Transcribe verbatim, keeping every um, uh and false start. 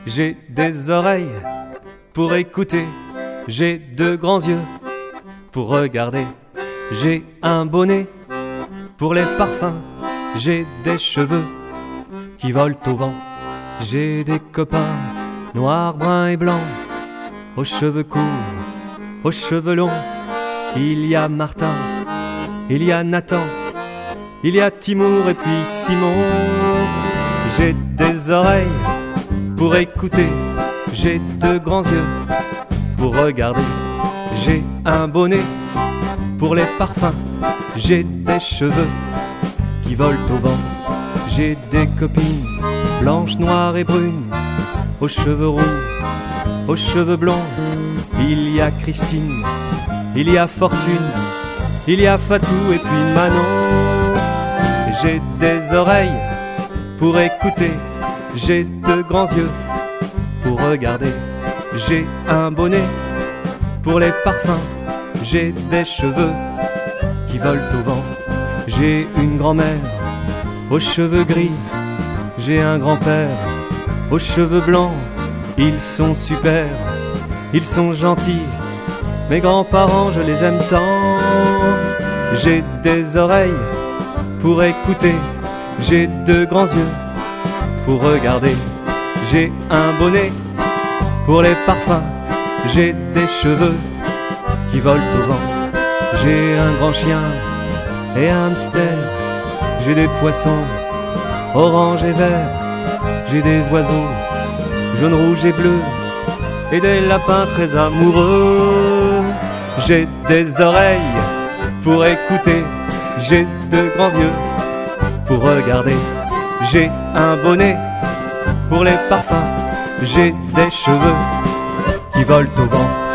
J'ai des oreilles pour écouter, j'ai de grands yeux pour regarder, j'ai un bonnet pour les parfums, j'ai des cheveux qui volent au vent, j'ai des copains noirs, bruns et blancs, aux cheveux courts, aux cheveux longs. Il y a Martin, il y a Nathan, il y a Timour et puis Simon. J'ai des oreilles pour écouter, j'ai de grands yeux pour regarder, j'ai un bonnet pour les parfums, j'ai des cheveux qui volent au vent, j'ai des copines blanches, noires et brunes, aux cheveux roux, aux cheveux blonds. Il y a Christine, il y a Fortune, il y a Fatou et puis Manon. J'ai des oreilles pour écouter, j'ai de grands yeux pour regarder, j'ai un bonnet pour les parfums, j'ai des cheveux qui volent au vent, j'ai une grand-mère aux cheveux gris, j'ai un grand-père aux cheveux blancs. Ils sont super, ils sont gentils, mes grands-parents je les aime tant. J'ai des oreilles pour écouter, j'ai de grands yeux pour regarder, j'ai un bonnet pour les parfums, j'ai des cheveux qui volent au vent, j'ai un grand chien et un hamster, j'ai des poissons orange et vert, j'ai des oiseaux jaune, rouge et bleu et des lapins très amoureux. J'ai des oreilles pour écouter, j'ai de grands yeux pour regarder, j'ai un bonnet pour les parfums, j'ai des cheveux qui volent au vent.